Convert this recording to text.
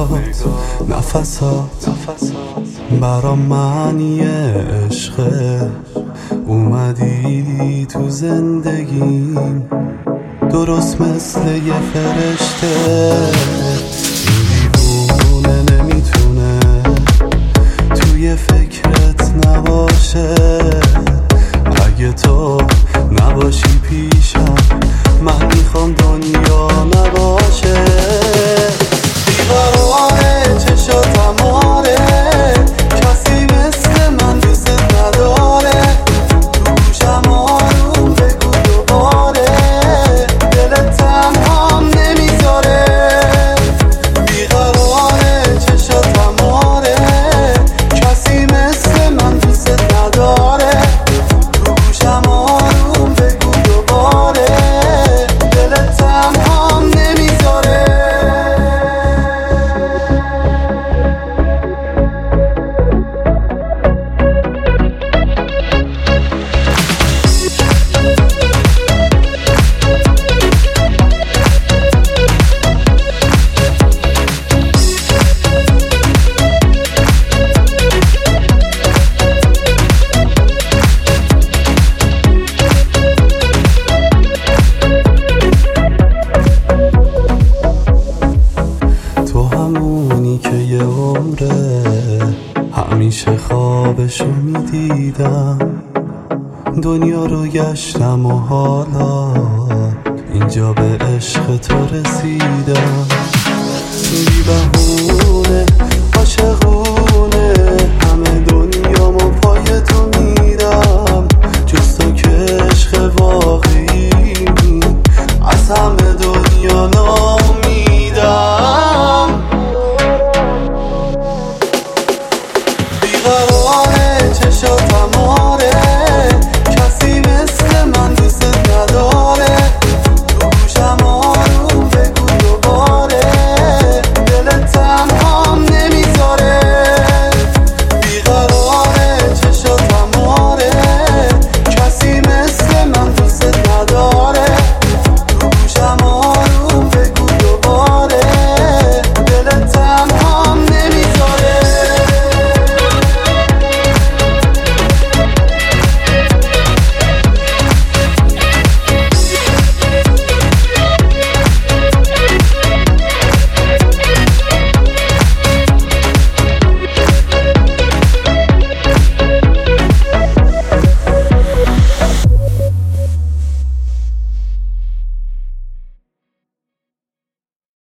نفسات برا معنی عشقه. اومدی تو زندگیم درست مثل یه فرشته. این دیوونه نمیتونه توی فکرت نباشه. اگه تو نباشی پیشم من میخوام دنیا نباشه. بیقراره چشاتم آره، کسی مثل من دوست نداره. تو گوشم آروم بگو دوباره، دلت تنهام نمیذاره. بیقراره چشاتم آره، کسی مثل من دوست نداره. تو گوشم آروم بگو دوباره، دلت تنهام نمیذاره. همونی که یه عمره همیشه خوابشو میدیدم. دنیا رو گشتم و حالا اینجا به عشق تو رسیدم. بی بهونه